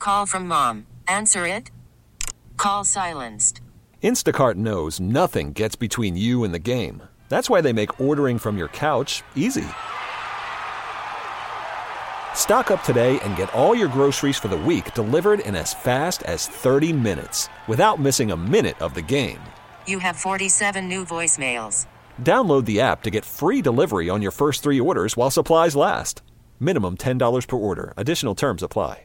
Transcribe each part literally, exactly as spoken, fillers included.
Call from mom. Answer it. Call silenced. Instacart knows nothing gets between you and the game. That's why they make ordering from your couch easy. Stock up today and get all your groceries for the week delivered in as fast as thirty minutes without missing a minute of the game. You have forty-seven new voicemails. Download the app to get free delivery on your first three orders while supplies last. Minimum ten dollars per order. Additional terms apply.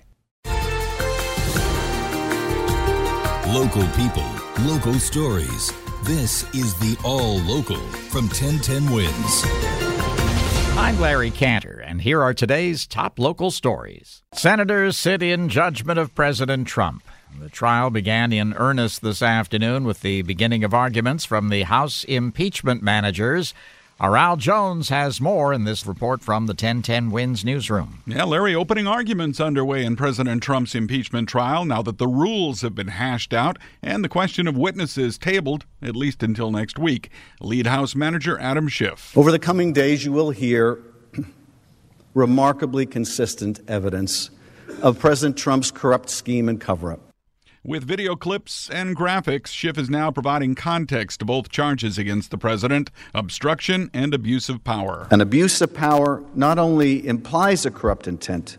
Local people, local stories. This is the All Local from ten ten Wins. I'm Larry Cantor, and here are today's top local stories. Senators sit in judgment of President Trump. The trial began in earnest this afternoon with the beginning of arguments from the House impeachment managers. Our Al Jones has more in this report from the ten ten Wins newsroom. Yeah, Larry, opening arguments underway in President Trump's impeachment trial now that the rules have been hashed out and the question of witnesses tabled, at least until next week. Lead House Manager Adam Schiff. Over the coming days, you will hear remarkably consistent evidence of President Trump's corrupt scheme and cover-up. With video clips and graphics, Schiff is now providing context to both charges against the president, obstruction and abuse of power. An abuse of power not only implies a corrupt intent,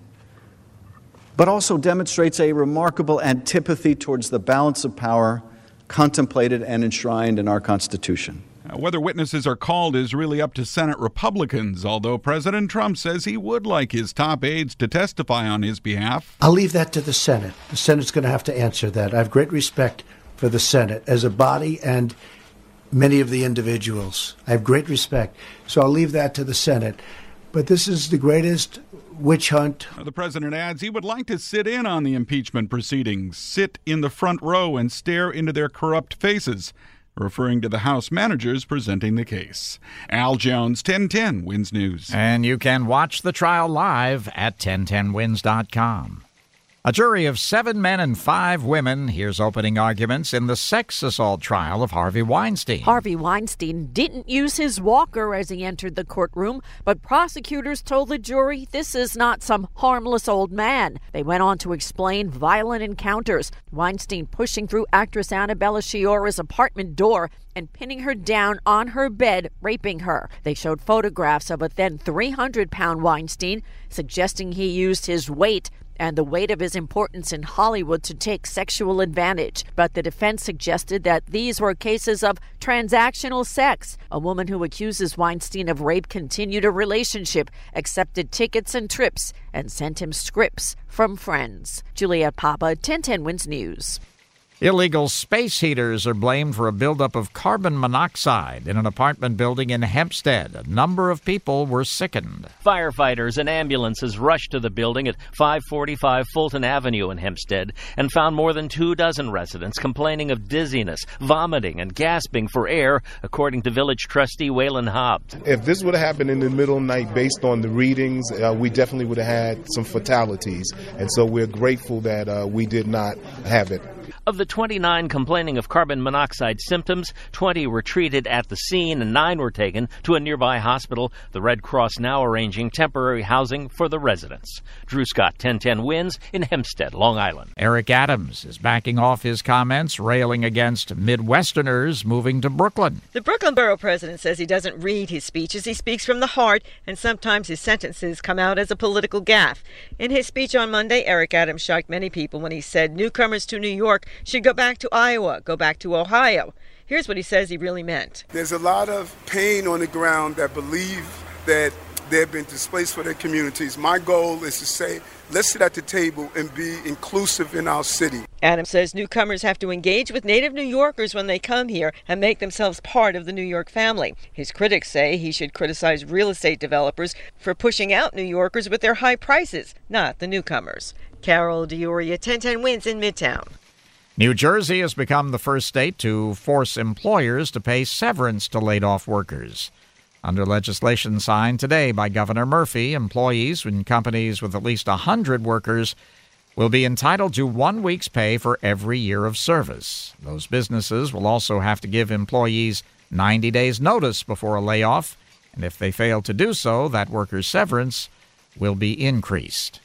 but also demonstrates a remarkable antipathy towards the balance of power contemplated and enshrined in our Constitution. Now, whether witnesses are called is really up to Senate Republicans, although President Trump says he would like his top aides to testify on his behalf. I'll leave that to the Senate. The Senate's going to have to answer that. I have great respect for the Senate as a body and many of the individuals. I have great respect. So I'll leave that to the Senate. But this is the greatest witch hunt. The president adds he would like to sit in on the impeachment proceedings, sit in the front row and stare into their corrupt faces, referring to the House managers presenting the case. Al Jones, ten ten Wins News. And you can watch the trial live at ten ten wins dot com. A jury of seven men and five women hears opening arguments in the sex assault trial of Harvey Weinstein. Harvey Weinstein didn't use his walker as he entered the courtroom, but prosecutors told the jury this is not some harmless old man. They went on to explain violent encounters, Weinstein pushing through actress Annabella Sciorra's apartment door and pinning her down on her bed, raping her. They showed photographs of a then three hundred pound Weinstein, suggesting he used his weight and the weight of his importance in Hollywood to take sexual advantage. But the defense suggested that these were cases of transactional sex. A woman who accuses Weinstein of rape continued a relationship, accepted tickets and trips, and sent him scripts from friends. Juliette Papa, ten ten Wins News. Illegal space heaters are blamed for a buildup of carbon monoxide in an apartment building in Hempstead. A number of people were sickened. Firefighters and ambulances rushed to the building at five forty-five Fulton Avenue in Hempstead and found more than two dozen residents complaining of dizziness, vomiting, and gasping for air, according to village trustee Waylon Hobbs. If this would have happened in the middle of the night based on the readings, uh, we definitely would have had some fatalities. And so we're grateful that uh, we did not have it. Of the twenty-nine complaining of carbon monoxide symptoms, twenty were treated at the scene and nine were taken to a nearby hospital. The Red Cross now arranging temporary housing for the residents. Drew Scott, ten ten Wins in Hempstead, Long Island. Eric Adams is backing off his comments, railing against Midwesterners moving to Brooklyn. The Brooklyn Borough president says he doesn't read his speeches. He speaks from the heart, and sometimes his sentences come out as a political gaffe. In his speech on Monday, Eric Adams shocked many people when he said newcomers to New York should go back to Iowa, go back to Ohio. Here's what he says he really meant. There's a lot of pain on the ground that believe that they've been displaced for their communities. My goal is to say, let's sit at the table and be inclusive in our city. Adams says newcomers have to engage with native New Yorkers when they come here and make themselves part of the New York family. His critics say he should criticize real estate developers for pushing out New Yorkers with their high prices, not the newcomers. Carol DeUria, ten ten Wins in Midtown. New Jersey has become the first state to force employers to pay severance to laid-off workers. Under legislation signed today by Governor Murphy, employees in companies with at least one hundred workers will be entitled to one week's pay for every year of service. Those businesses will also have to give employees ninety days notice before a layoff, and if they fail to do so, that worker's severance will be increased.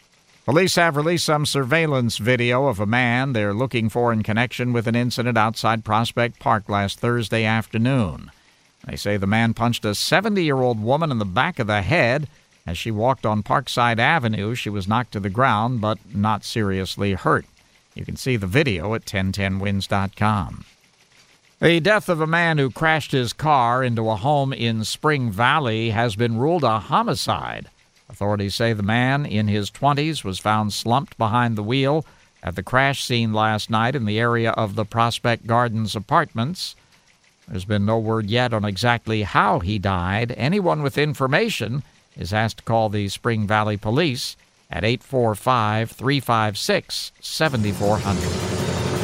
Police have released some surveillance video of a man they're looking for in connection with an incident outside Prospect Park last Thursday afternoon. They say the man punched a seventy-year-old woman in the back of the head. As she walked on Parkside Avenue, she was knocked to the ground but not seriously hurt. You can see the video at ten ten wins dot com. The death of a man who crashed his car into a home in Spring Valley has been ruled a homicide. Authorities say the man in his twenties was found slumped behind the wheel at the crash scene last night in the area of the Prospect Gardens apartments. There's been no word yet on exactly how he died. Anyone with information is asked to call the Spring Valley Police at eight four five, three five six, seven four zero zero.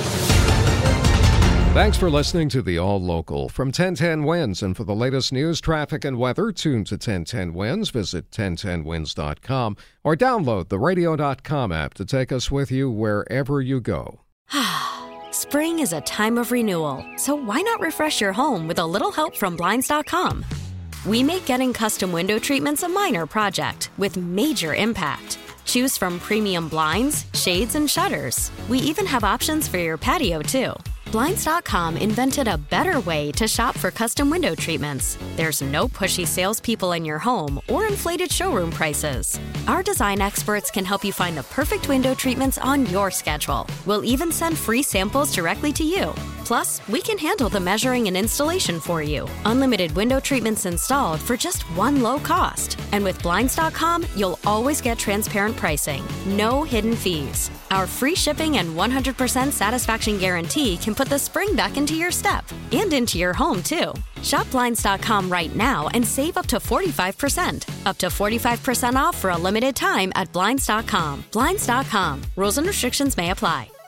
Thanks for listening to the All Local from ten ten Wins. And for the latest news, traffic, and weather, tune to ten ten Wins. Visit ten ten wins dot com or download the radio dot com app to take us with you wherever you go. Spring is a time of renewal, so why not refresh your home with a little help from Blinds dot com? We make getting custom window treatments a minor project with major impact. Choose from premium blinds, shades, and shutters. We even have options for your patio, too. Blinds dot com invented a better way to shop for custom window treatments. There's no pushy salespeople in your home or inflated showroom prices. Our design experts can help you find the perfect window treatments on your schedule. We'll even send free samples directly to you. Plus, we can handle the measuring and installation for you. Unlimited window treatments installed for just one low cost. And with Blinds dot com, you'll always get transparent pricing. No hidden fees. Our free shipping and one hundred percent satisfaction guarantee can put the spring back into your step and into your home, too. Shop Blinds dot com right now and save up to forty-five percent. Up to forty-five percent off for a limited time at Blinds dot com. Blinds dot com. Rules and restrictions may apply.